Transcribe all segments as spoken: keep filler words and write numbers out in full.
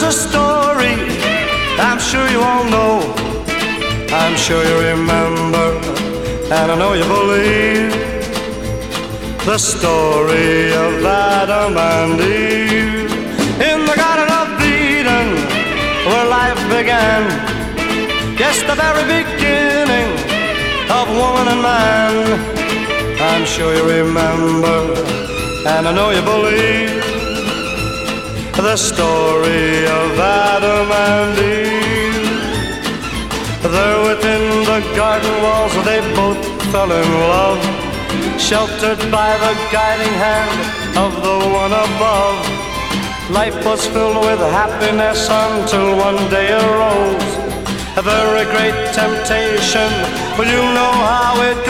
a story I'm sure you all know. I'm sure you remember, and I know you believe the story of Adam and Eve in the Garden of Eden, where life began. Yes, the very beginning of woman and man. I'm sure you remember, and I know you believe the story of Adam and Eve. There within the garden walls they both fell in love, sheltered by the guiding hand of the one above. Life was filled with happiness until one day arose a very great temptation. Well, you know how it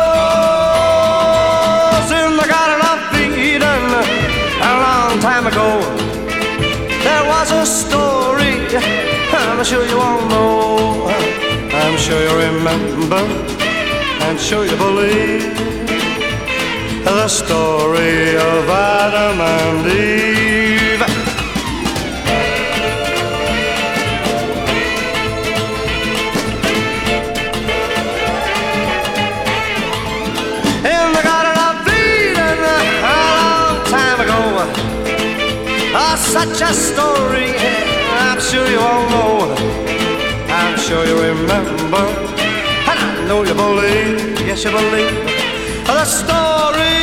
goes. In the Garden of Eden, a long time ago, there was a story I'm sure you all know. I'm sure you remember, I'm sure you believe the story of Adam and Eve. In the Garden of Eden, a long time ago, oh, such a story I'm sure you all know. I'm sure you remember, and I know you believe, yes you believe the story